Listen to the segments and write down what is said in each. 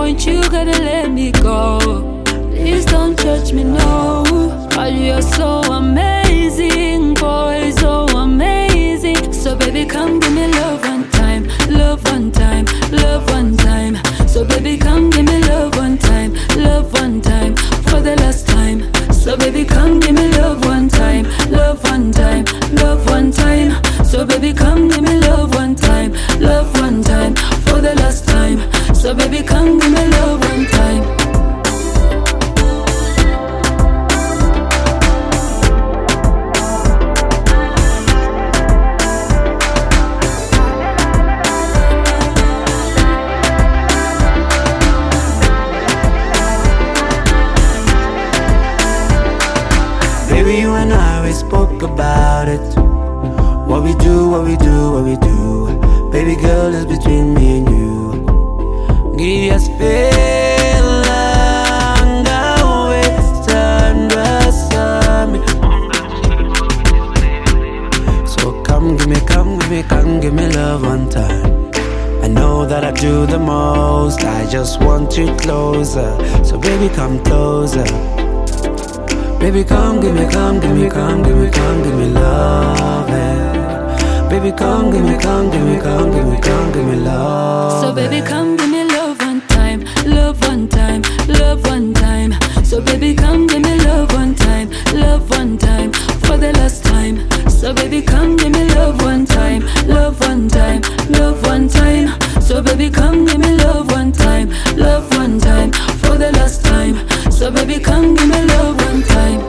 point, you gotta let me go. Please don't judge me, no. Cause you're so amazing, boy, so amazing. So baby, come give me love one time, love one time, love one time. So baby, come give me love one time, love one time, for the last time. So baby, come give me love one time, love one time, love one time. So baby, come give me love one time, love one time, for the last time. So baby, come give me love one time. Baby, you and I, we spoke about it. What we do, what we do, what we do. Baby girl, it's between me and you. Give us feeling away, stand beside me. So come give me, come give me, come give me love one time. I know that I do the most, I just want you closer. So baby, come closer. Baby, come give me, come give me, come give me, come give me love. Baby, come give me, come give me, come give me, come give me love. So baby, come give me love one time, love one time, love one time. So baby, come give me love one time, love one time, for the last time. So baby, come give me love one time, love one time, love one time. So baby, come give me love one time, love one time, for the last time. So baby, come give me love one time.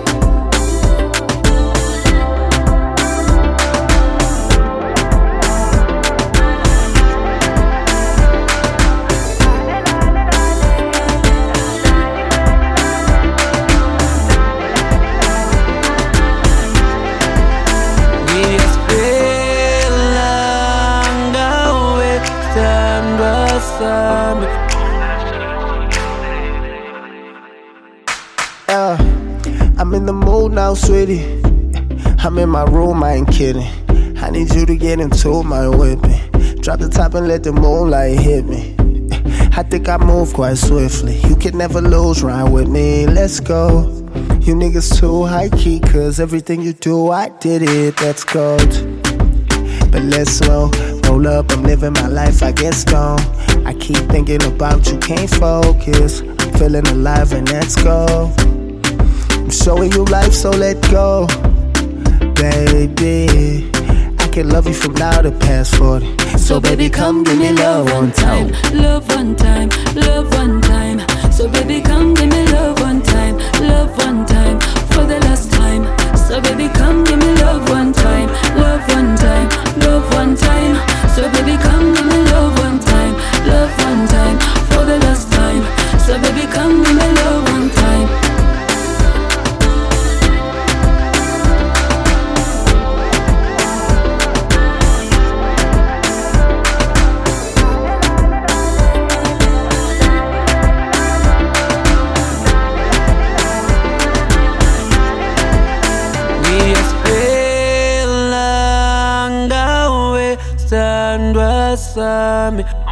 I'm in the mood now, sweetie. I'm in my room, I ain't kidding. I need you to get into my whipping. Drop the top and let the moonlight hit me. I think I move quite swiftly. You can never lose, ride with me, let's go. You niggas too high-key, cause everything you do, I did it, that's gold. But let's slow, roll up, I'm living my life, I get stoned. I keep thinking about you, can't focus. I'm feeling alive and let's go. I'm showing you life, so let go. Baby, I can love you from now to past 40. So baby, come give me love one time, love one time, love one time. So baby, come give me love one time, love one time, for the last time. So baby, come give me love one time, love one time, love one time. So baby, come give me love one time, love one time, for the last time. So baby, come give me love one time. Stand beside me.